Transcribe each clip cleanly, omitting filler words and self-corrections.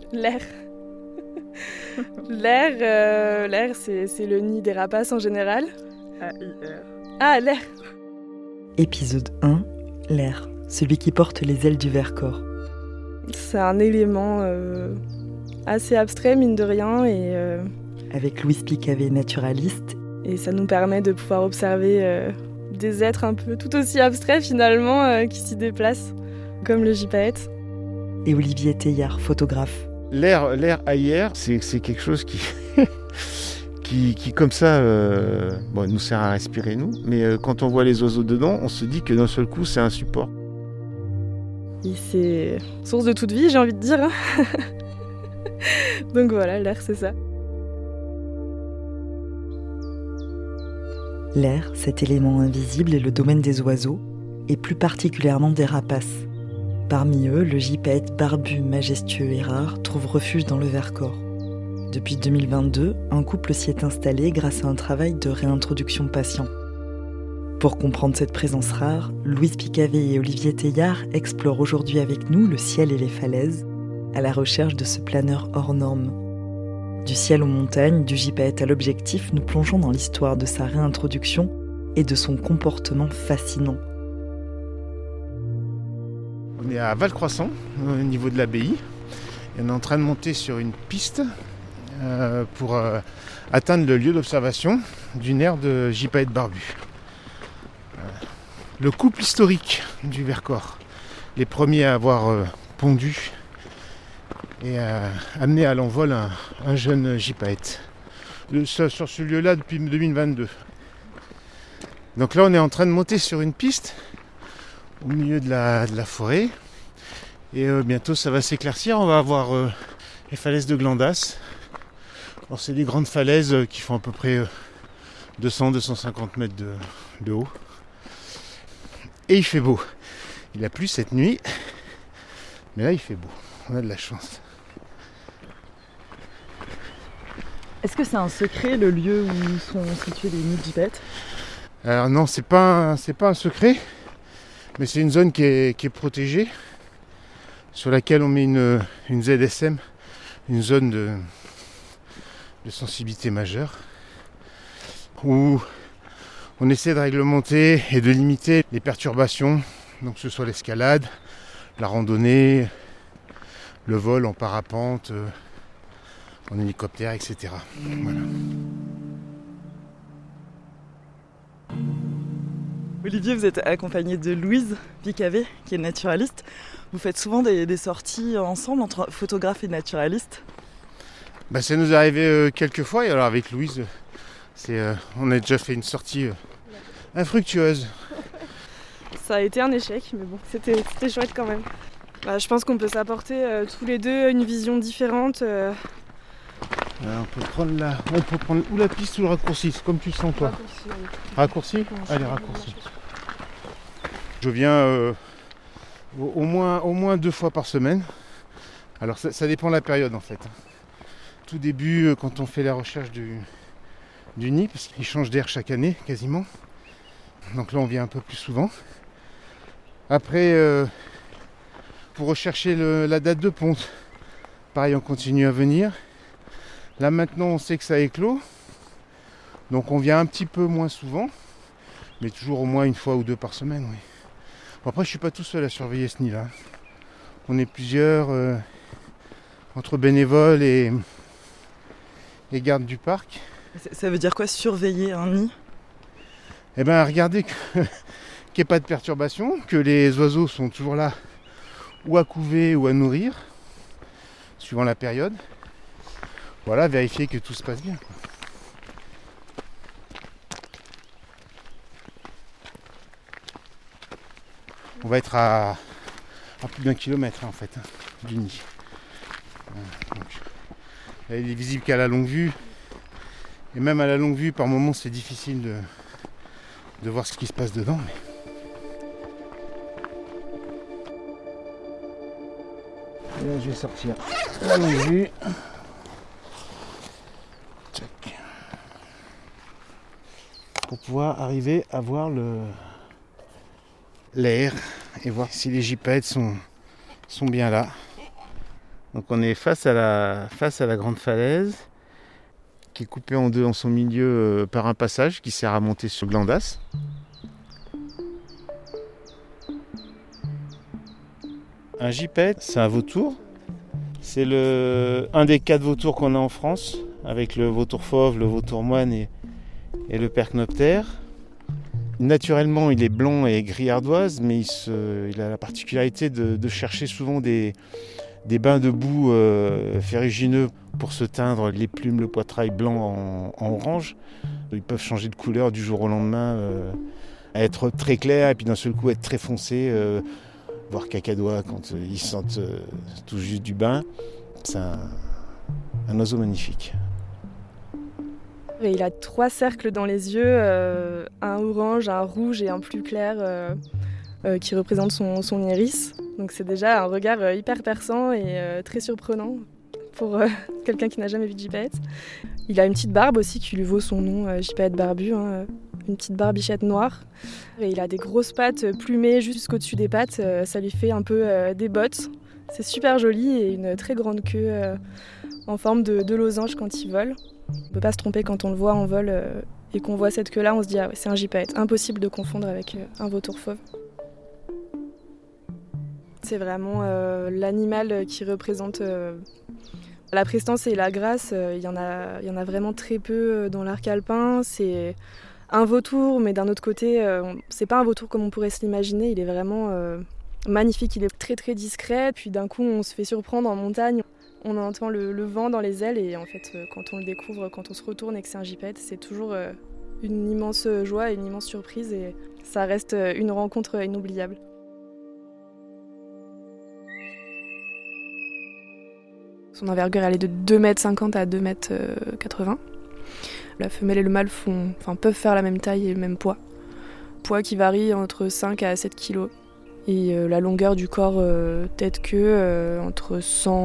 L'air. L'air, c'est le nid des rapaces en général. A-I-R. Ah, l'air. Épisode 1, l'air, celui qui porte les ailes du Vercors. C'est un élément assez abstrait, mine de rien, Avec Louise Picavet, naturaliste. Et ça nous permet de pouvoir observer des êtres un peu tout aussi abstraits finalement qui s'y déplacent, comme le gypaète. Et Olivier Teilhard, photographe. L'air AIR, c'est quelque chose qui comme ça, nous sert à respirer nous, mais quand on voit les oiseaux dedans, on se dit que d'un seul coup, c'est un support. Et c'est source de toute vie, j'ai envie de dire. Donc voilà, l'air, c'est ça. L'air, cet élément invisible, est le domaine des oiseaux, et plus particulièrement des rapaces. Parmi eux, le gypaète barbu, majestueux et rare trouve refuge dans le Vercors. Depuis 2022, un couple s'y est installé grâce à un travail de réintroduction patient. Pour comprendre cette présence rare, Louise Picavet et Olivier Teilhard explorent aujourd'hui avec nous le ciel et les falaises, à la recherche de ce planeur hors norme. Du ciel aux montagnes, du gypaète à l'objectif, nous plongeons dans l'histoire de sa réintroduction et de son comportement fascinant. On est à Val-Croissant, au niveau de l'abbaye, et on est en train de monter sur une piste pour atteindre le lieu d'observation d'une aire de gypaète barbu. Le couple historique du Vercors, les premiers à avoir pondu et amené à l'envol un jeune gypaète. Sur ce lieu-là depuis 2022. Donc là, on est en train de monter sur une piste au milieu de la forêt. Et bientôt, ça va s'éclaircir. On va avoir les falaises de Glandas. Alors, c'est des grandes falaises qui font à peu près 200-250 mètres de haut. Et il fait beau. Il a plu cette nuit. Mais là, il fait beau. On a de la chance. Est-ce que c'est un secret, le lieu où sont situés les nids de gypaètes ? Alors non, c'est pas un secret. Mais c'est une zone qui est protégée, sur laquelle on met une ZSM, une zone de sensibilité majeure, où on essaie de réglementer et de limiter les perturbations, donc que ce soit l'escalade, la randonnée, le vol en parapente, en hélicoptère, etc. Voilà. Olivier, vous êtes accompagné de Louise Picavet, qui est naturaliste. Vous faites souvent des sorties ensemble entre photographes et naturalistes. Ça nous est arrivé quelques fois, et alors avec Louise, on a déjà fait une sortie infructueuse. Ça a été un échec, mais bon, c'était chouette quand même. Je pense qu'on peut s'apporter tous les deux une vision différente. On peut prendre ou la piste ou le raccourci, c'est comme tu le sens toi. Raccourci ? Allez, raccourci. Je viens au moins 2 fois par semaine. Alors ça dépend de la période en fait. Tout début, quand on fait la recherche du nid, parce qu'il change d'air chaque année quasiment. Donc là on vient un peu plus souvent. Après, pour rechercher la date de ponte, pareil on continue à venir. Là maintenant on sait que ça éclot, donc on vient un petit peu moins souvent, mais toujours au moins 1 fois ou 2 par semaine. Oui. Bon, après je suis pas tout seul à surveiller ce nid-là. On est plusieurs entre bénévoles et gardes du parc. Ça veut dire quoi, surveiller un nid ? Regarder qu'il n'y ait pas de perturbation, que les oiseaux sont toujours là ou à couver ou à nourrir, suivant la période. Voilà, vérifier que tout se passe bien. On va être à plus d'1 kilomètre en fait du nid. Donc, elle est visible qu'à la longue vue. Et même à la longue vue, par moments, c'est difficile de voir ce qui se passe dedans. Et là, je vais sortir la longue vue. Pour pouvoir arriver à voir l'air et voir si les gypaètes sont bien là. Donc on est face à la grande falaise qui est coupée en deux en son milieu par un passage qui sert à monter sur Glandas. Un gypaète, c'est un vautour. C'est un des 4 vautours qu'on a en France, avec le vautour fauve, le vautour moine et le percnoptère. Naturellement, il est blanc et gris ardoise, mais il a la particularité de chercher souvent des bains de boue ferrugineux pour se teindre les plumes, le poitrail blanc en orange. Ils peuvent changer de couleur du jour au lendemain, être très clairs et puis d'un seul coup être très foncés, voire cacadois quand ils sentent tout juste du bain. C'est un oiseau magnifique. Et il a 3 cercles dans les yeux, un orange, un rouge et un plus clair qui représentent son iris. Donc c'est déjà un regard hyper perçant et très surprenant pour quelqu'un qui n'a jamais vu de gypaète. Il a une petite barbe aussi qui lui vaut son nom, gypaète barbu, hein, une petite barbichette noire. Et il a des grosses pattes plumées jusqu'au-dessus des pattes, ça lui fait un peu des bottes. C'est super joli et une très grande queue en forme de losange quand il vole. On ne peut pas se tromper quand on le voit en vol et qu'on voit cette queue-là, on se dit ah ouais, c'est un gypaète. Impossible de confondre avec un vautour fauve. C'est vraiment l'animal qui représente la prestance et la grâce. Il y en a vraiment très peu dans l'arc alpin. C'est un vautour, mais d'un autre côté, c'est pas un vautour comme on pourrait se l'imaginer. Il est vraiment magnifique, il est très très discret. Puis d'un coup, on se fait surprendre en montagne. On entend le vent dans les ailes et en fait, quand on le découvre, quand on se retourne et que c'est un gypaète, c'est toujours une immense joie et une immense surprise et ça reste une rencontre inoubliable. Son envergure elle est de 2,50 m à 2,80 m. La femelle et le mâle peuvent faire la même taille et le même poids. Poids qui varie entre 5 à 7 kg. Et la longueur du corps tête-queue entre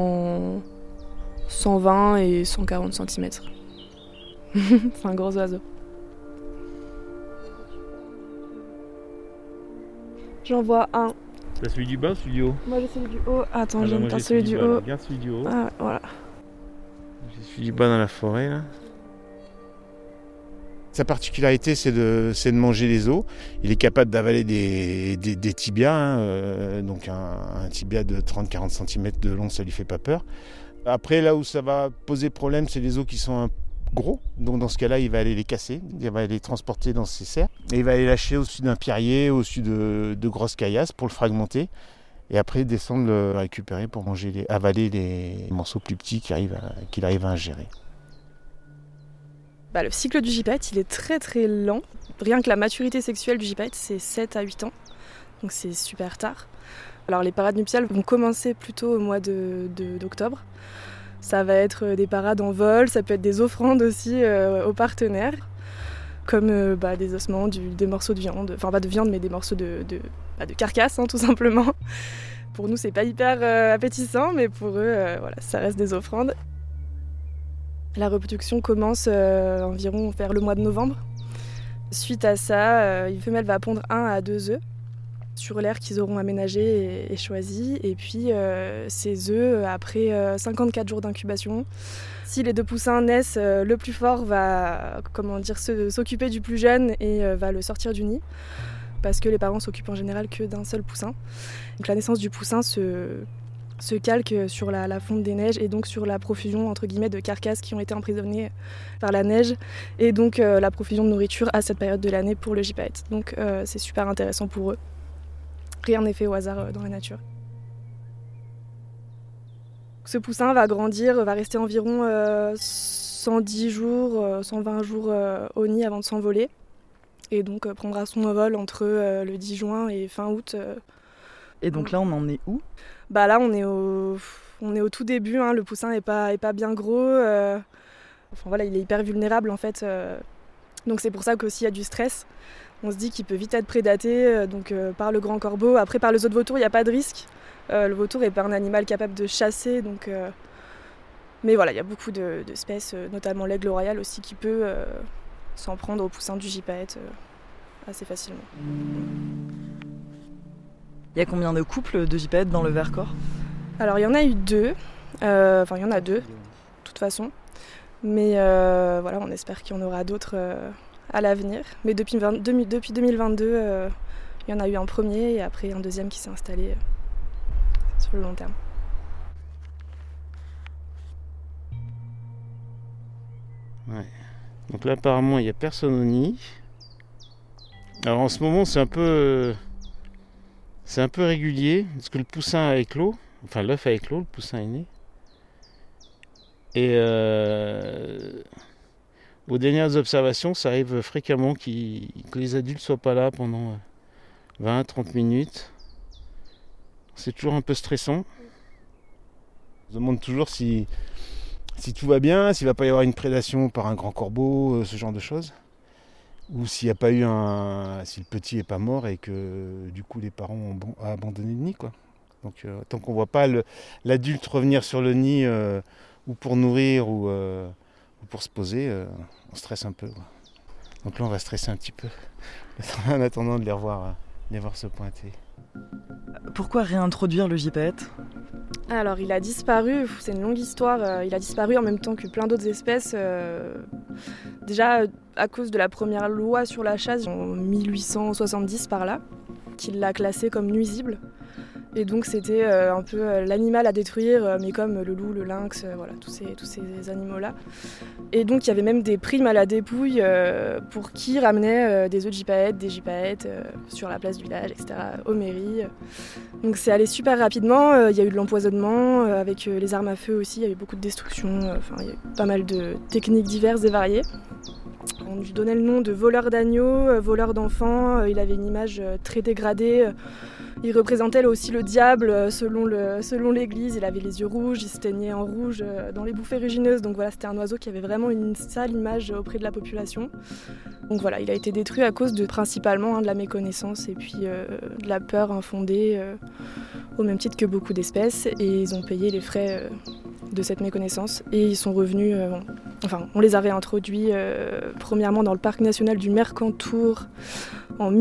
120 et 140 cm. C'est un gros oiseau. J'en vois un. C'est celui du bas ou celui du haut? Moi j'ai celui du haut. Attends, j'aime bien celui du haut. Regarde celui du haut. Ah, voilà. J'ai celui du bas dans la forêt là. Sa particularité, c'est de manger les os. Il est capable d'avaler des tibias, hein, donc un tibia de 30-40 cm de long, ça lui fait pas peur. Après, là où ça va poser problème, c'est les os qui sont gros. Donc dans ce cas-là, il va aller les casser, il va les transporter dans ses serres. Et il va les lâcher au-dessus d'un pierrier, au-dessus de grosses caillasses pour le fragmenter. Et après, descendre le récupérer pour avaler les morceaux plus petits qu'il arrive à ingérer. Le cycle du gypaète, il est très très lent. Rien que la maturité sexuelle du gypaète, c'est 7 à 8 ans. Donc c'est super tard. Alors les parades nuptiales vont commencer plutôt au mois d'octobre. Ça va être des parades en vol, ça peut être des offrandes aussi aux partenaires. Comme des ossements, des morceaux de viande. Enfin pas de viande, mais des morceaux de carcasse, hein, tout simplement. Pour nous, c'est pas hyper appétissant, mais pour eux, ça reste des offrandes. La reproduction commence environ vers le mois de novembre. Suite à ça, une femelle va pondre 1 à 2 œufs sur l'aire qu'ils auront aménagé et choisi. Et puis ces œufs, après 54 jours d'incubation, si les 2 poussins naissent, le plus fort va s'occuper du plus jeune et va le sortir du nid. Parce que les parents s'occupent en général que d'un seul poussin. Donc la naissance du poussin se calque sur la fonte des neiges et donc sur la profusion entre guillemets de carcasses qui ont été emprisonnées par la neige et donc la profusion de nourriture à cette période de l'année pour le gypaète. Donc c'est super intéressant pour eux. Rien n'est fait au hasard dans la nature. Ce poussin va grandir, va rester environ 110 jours, 120 jours au nid avant de s'envoler et donc prendra son envol entre le 10 juin et fin août. Et donc là on en est où ? Là on est au tout début, hein. Le poussin est pas bien gros, il est hyper vulnérable en fait, donc c'est pour ça qu'aussi il y a du stress. On se dit qu'il peut vite être prédaté par le grand corbeau. Après par les autres vautours il n'y a pas de risque, le vautour n'est pas un animal capable de chasser, mais voilà, il y a beaucoup d'espèces, notamment l'aigle royal aussi qui peut s'en prendre au poussin du gypaète assez facilement. Il y a combien de couples de gypaètes dans le Vercors ? Alors il y en a eu 2. Enfin, il y en a 2, de toute façon. Mais voilà, on espère qu'il y en aura d'autres à l'avenir. Mais depuis 2022, il y en a eu un premier et après un deuxième qui s'est installé sur le long terme. Ouais. Donc là, apparemment, il n'y a personne au nid. Alors en ce moment, c'est un peu régulier parce que le poussin a éclos. Enfin, l'œuf a éclos, le poussin est né. Et aux dernières observations, ça arrive fréquemment que les adultes ne soient pas là pendant 20-30 minutes. C'est toujours un peu stressant. On se demande toujours si tout va bien, s'il ne va pas y avoir une prédation par un grand corbeau, ce genre de choses. Ou s'il n'y a pas eu si le petit n'est pas mort et que du coup les parents ont abandonné le nid, quoi. Donc tant qu'on ne voit pas l'adulte revenir sur le nid ou pour nourrir ou pour se poser, on stresse un peu, quoi. Donc là on va stresser un petit peu en attendant de les revoir se pointer. Pourquoi réintroduire le gypaète ? Alors il a disparu, c'est une longue histoire, il a disparu en même temps que plein d'autres espèces. Déjà à cause de la première loi sur la chasse en 1870 par là, qui l'a classé comme nuisible. Et donc c'était un peu l'animal à détruire, mais comme le loup, le lynx, voilà, tous ces animaux-là. Et donc il y avait même des primes à la dépouille pour qui ramenait des œufs de gypaète, des gypaètes sur la place du village, etc., aux mairies. Donc c'est allé super rapidement, il y a eu de l'empoisonnement, avec les armes à feu aussi, il y a eu beaucoup de destruction, il y a eu pas mal de techniques diverses et variées. On lui donnait le nom de voleur d'agneaux, voleur d'enfants, il avait une image très dégradée. Il représentait aussi le diable selon l'église, il avait les yeux rouges, il se teignait en rouge dans les bouffées rugineuses. Donc voilà, c'était un oiseau qui avait vraiment une sale image auprès de la population. Donc voilà, il a été détruit à cause principalement de la méconnaissance et puis de la peur infondée au même titre que beaucoup d'espèces. Et ils ont payé les frais de cette méconnaissance et ils sont revenus, on les a réintroduits premièrement dans le parc national du Mercantour en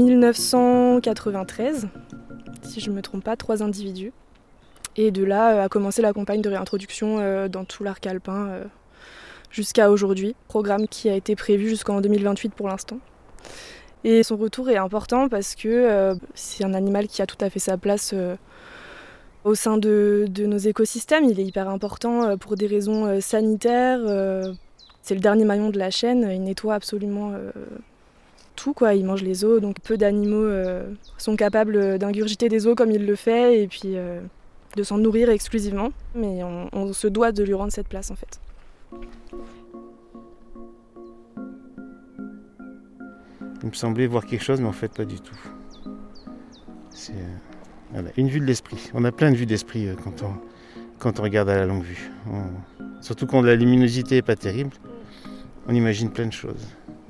1993. Si je ne me trompe pas, 3 individus. Et de là a commencé la campagne de réintroduction dans tout l'arc alpin jusqu'à aujourd'hui. Programme qui a été prévu jusqu'en 2028 pour l'instant. Et son retour est important parce que c'est un animal qui a tout à fait sa place au sein de nos écosystèmes. Il est hyper important pour des raisons sanitaires. C'est le dernier maillon de la chaîne, il nettoie absolument tout, quoi. Il mange les os, donc peu d'animaux sont capables d'ingurgiter des os comme il le fait et puis de s'en nourrir exclusivement. Mais on se doit de lui rendre cette place en fait. Il me semblait voir quelque chose, mais en fait pas du tout. C'est voilà, une vue de l'esprit. On a plein de vues d'esprit quand on regarde à la longue vue. Surtout quand la luminosité n'est pas terrible, on imagine plein de choses.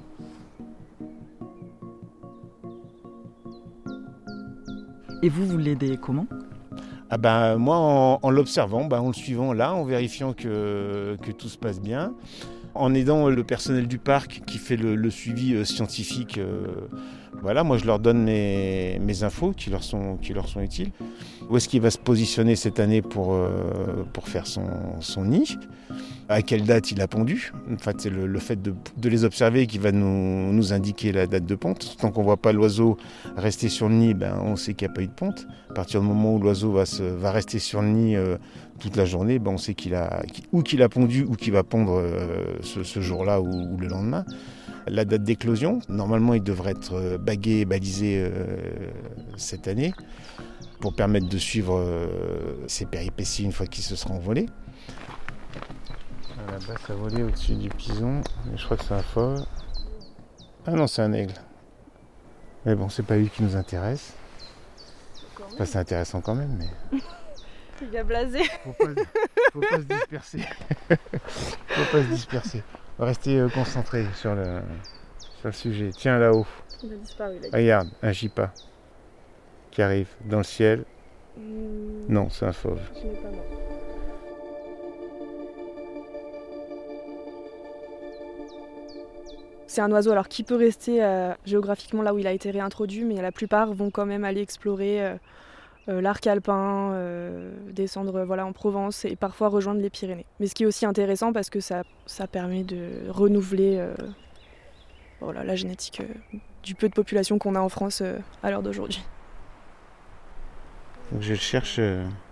Et vous l'aidez comment ? Moi, en l'observant, en le suivant là, en vérifiant que tout se passe bien, en aidant le personnel du parc qui fait le suivi scientifique. Voilà, moi je leur donne mes infos qui leur sont utiles. Où est-ce qu'il va se positionner cette année pour faire son nid ? À quelle date il a pondu ? En fait, c'est le fait de les observer qui va nous indiquer la date de ponte. Tant qu'on ne voit pas l'oiseau rester sur le nid, on sait qu'il n'y a pas eu de ponte. À partir du moment où l'oiseau va rester sur le nid toute la journée, on sait qu'il a pondu ou qu'il va pondre ce jour-là ou le lendemain. La date d'éclosion, normalement il devrait être bagué et balisé cette année pour permettre de suivre ses péripéties une fois qu'il se sera envolé. Là-bas ça volait au-dessus du pison, je crois que c'est un fauve. Ah non, c'est un aigle. Mais bon, c'est pas lui qui nous intéresse. C'est intéressant quand même, mais... Il a blasé. Faut pas se disperser. Faut pas se disperser. Restez concentré sur le sujet. Tiens, là-haut. Il a disparu. Regarde, un gypa qui arrive dans le ciel. Non, c'est un fauve. Je n'ai pas mort. C'est un oiseau qui peut rester géographiquement là où il a été réintroduit, mais la plupart vont quand même aller explorer l'arc alpin, descendre en Provence et parfois rejoindre les Pyrénées. Mais ce qui est aussi intéressant parce que ça permet de renouveler la génétique du peu de population qu'on a en France à l'heure d'aujourd'hui. Donc je le cherche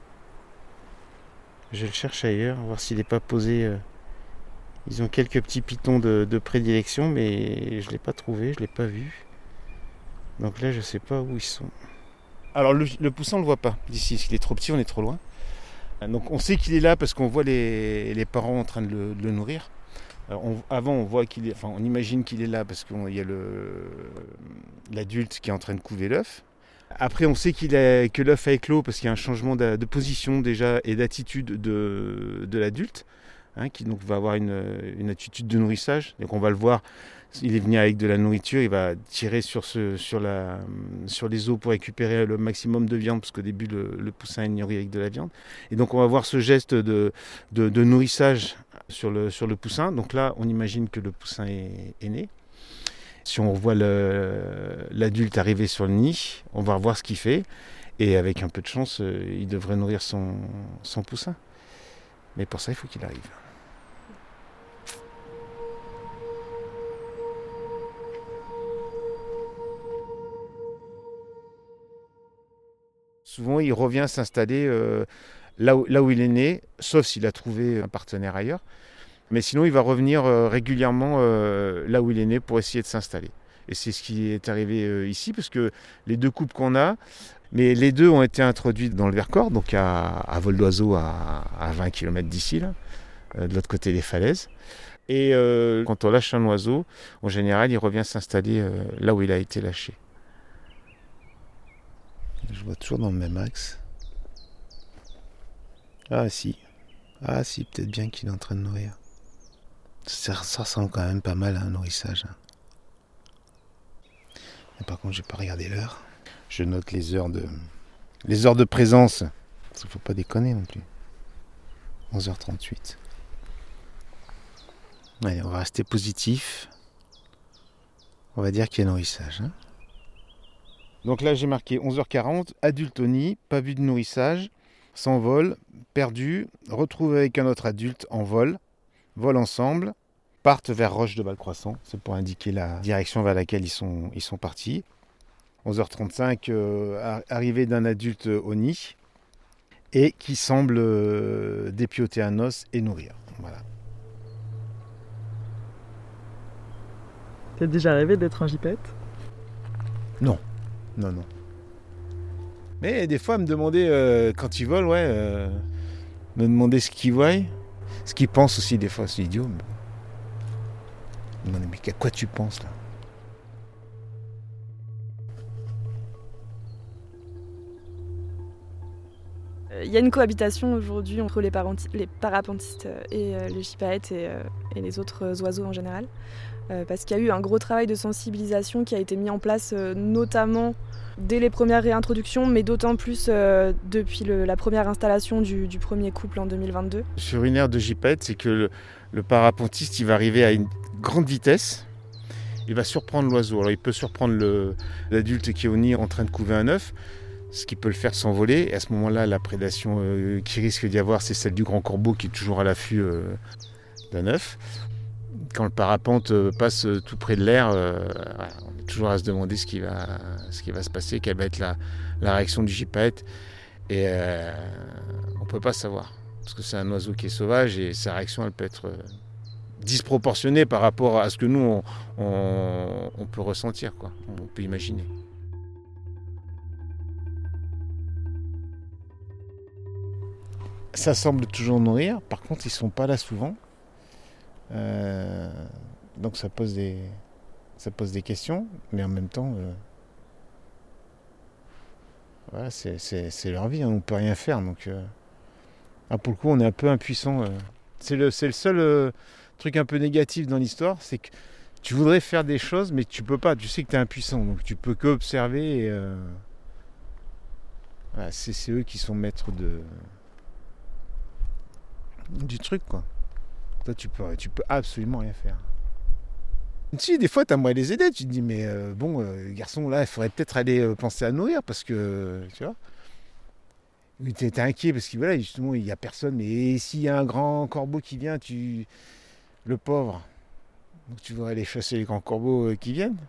ailleurs, voir s'il n'est pas posé. Ils ont quelques petits pitons de prédilection, mais je ne l'ai pas trouvé, je ne l'ai pas vu. Donc là, je ne sais pas où ils sont. Alors le poussin, on ne le voit pas d'ici, parce qu'il est trop petit, on est trop loin. Donc on sait qu'il est là parce qu'on voit les parents en train de le nourrir. Alors, on voit on imagine qu'il est là parce qu'il y a l'adulte qui est en train de couver l'œuf. Après, on sait que l'œuf a éclos parce qu'il y a un changement de position déjà et d'attitude de l'adulte, qui donc va avoir une attitude de nourrissage. Donc on va le voir, il est venu avec de la nourriture, il va tirer sur les os pour récupérer le maximum de viande parce qu'au début le poussin est nourri avec de la viande. Et donc on va voir ce geste de nourrissage sur le poussin. Donc là, on imagine que le poussin est né. Si on voit l'adulte arriver sur le nid, on va revoir ce qu'il fait. Et avec un peu de chance, il devrait nourrir son poussin. Mais pour ça, il faut qu'il arrive. Souvent, il revient s'installer là où il est né, sauf s'il a trouvé un partenaire ailleurs. Mais sinon, il va revenir régulièrement là où il est né pour essayer de s'installer. Et c'est ce qui est arrivé ici, parce que les 2 couples qu'on a, mais les 2 ont été introduits dans le Vercors, donc à vol d'oiseau à 20 km d'ici, là, de l'autre côté des falaises. Et quand on lâche un oiseau, en général, il revient s'installer là où il a été lâché. Je vois toujours dans le même axe. Ah si, peut-être bien qu'il est en train de nourrir. Ça ressemble quand même pas mal à un nourrissage. Et par contre, je vais pas regarder l'heure. Je note les heures de présence. Il ne faut pas déconner non plus. 11h38. Allez, on va rester positif. On va dire qu'il y a nourrissage. Donc là, j'ai marqué 11h40, adulte au nid, pas vu de nourrissage, s'envole, perdu, retrouve avec un autre adulte en vol, volent ensemble, partent vers Roche de Valcroissant. C'est pour indiquer la direction vers laquelle ils sont partis. 11h35, arrivée d'un adulte au nid et qui semble dépioter un os et nourrir. Voilà. T'es déjà rêvé d'être un gypaète ? Non. Mais des fois, me demander, quand ils volent, me demander ce qu'ils voient, ce qu'ils pensent aussi, des fois, c'est idiot. Mais à quoi tu penses, là ? Il y a une cohabitation aujourd'hui entre les parapentistes et les gypaètes et les autres oiseaux en général. Parce qu'il y a eu un gros travail de sensibilisation qui a été mis en place notamment dès les premières réintroductions, mais d'autant plus depuis la première installation du premier couple en 2022. Sur une aire de gypaète, c'est que le parapentiste, il va arriver à une grande vitesse, il va surprendre l'oiseau. Alors il peut surprendre l'adulte qui est au nid en train de couver un œuf, ce qui peut le faire s'envoler. Et à ce moment-là, la prédation qui risque d'y avoir, c'est celle du grand corbeau qui est toujours à l'affût d'un œuf. Quand le parapente passe tout près de l'air, on est toujours à se demander ce qui va se passer, quelle va être la réaction du gypaète. Et on ne peut pas savoir, parce que c'est un oiseau qui est sauvage et sa réaction elle peut être disproportionnée par rapport à ce que nous on peut ressentir, quoi. On peut imaginer. Ça semble toujours nourrir, par contre ils ne sont pas là souvent. Donc ça pose des questions, mais en même temps, voilà, c'est leur vie, on ne peut rien faire. Donc, pour le coup, on est un peu impuissant. C'est le seul truc un peu négatif dans l'histoire, c'est que tu voudrais faire des choses, mais tu peux pas. Tu sais que tu es impuissant, donc tu peux que observer. Et, voilà, c'est eux qui sont maîtres du truc, quoi. Toi, tu peux absolument rien faire. Si, des fois, tu aimerais les aider. Tu te dis, mais garçon, là, il faudrait peut-être aller penser à nourrir parce que, tu vois. Oui, t'es inquiet parce que voilà, justement, il n'y a personne. Mais s'il y a un grand corbeau qui vient, le pauvre, donc tu vas aller chasser les grands corbeaux qui viennent.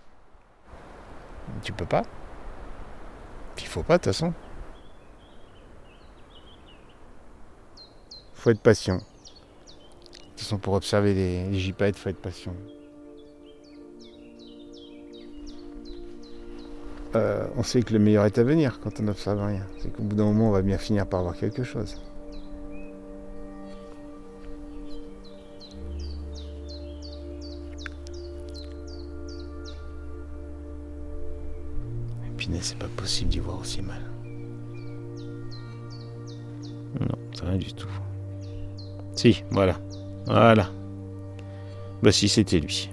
Tu peux pas. Puis il faut pas, de toute façon. Faut être patient. De toute façon, pour observer les gypaètes, faut être patient. On sait que le meilleur est à venir quand on n'observe rien. C'est qu'au bout d'un moment, on va bien finir par voir quelque chose. Et puis, c'est pas possible d'y voir aussi mal. Non, c'est rien du tout. Si, voilà. Voilà. Bah si, c'était lui.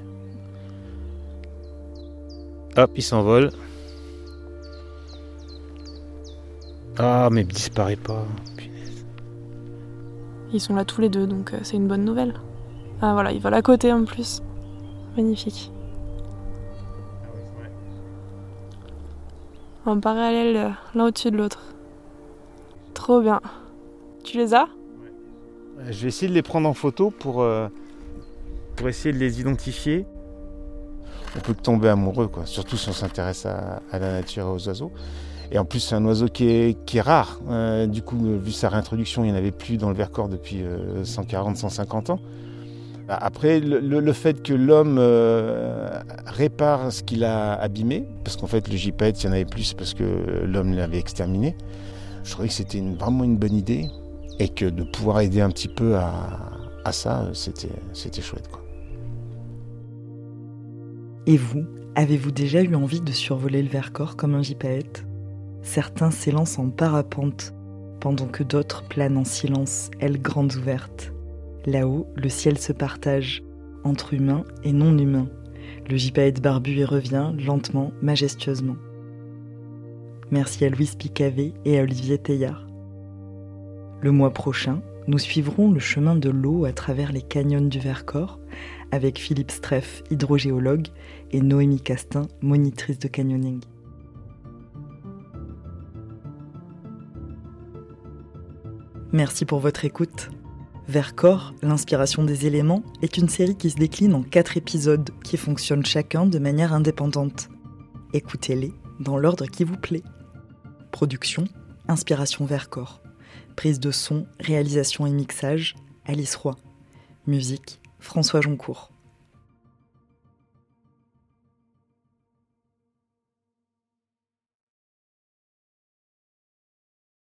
Hop, il s'envole. Ah, mais il disparaît pas. Punaise. Ils sont là tous les deux, donc c'est une bonne nouvelle. Ah voilà, ils volent à côté en plus. Magnifique. En parallèle, l'un au-dessus de l'autre. Trop bien. Tu les as ? Je vais essayer de les prendre en photo pour essayer de les identifier. On peut que tomber amoureux, quoi. Surtout si on s'intéresse à la nature et aux oiseaux. Et en plus, c'est un oiseau qui est rare. Du coup, vu sa réintroduction, il n'y en avait plus dans le Vercors depuis 140-150 ans. Après, le fait que l'homme répare ce qu'il a abîmé, parce qu'en fait, le gypaète, s'il y en avait plus, parce que l'homme l'avait exterminé, je trouvais que c'était vraiment une bonne idée. Et que de pouvoir aider un petit peu à ça, c'était chouette, quoi. Et vous, avez-vous déjà eu envie de survoler le Vercors comme un gypaète ? Certains s'élancent en parapente, pendant que d'autres planent en silence, ailes grandes ouvertes. Là-haut, le ciel se partage, entre humains et non-humains. Le gypaète barbu y revient, lentement, majestueusement. Merci à Louise Picavé et à Olivier Teillard. Le mois prochain, nous suivrons le chemin de l'eau à travers les canyons du Vercors avec Philippe Streff, hydrogéologue, et Noémie Castin, monitrice de canyoning. Merci pour votre écoute. Vercors, l'inspiration des éléments, est une série qui se décline en 4 épisodes qui fonctionnent chacun de manière indépendante. Écoutez-les dans l'ordre qui vous plaît. Production, Inspiration Vercors. Prise de son, réalisation et mixage, Alice Roy. Musique, François Joncourt.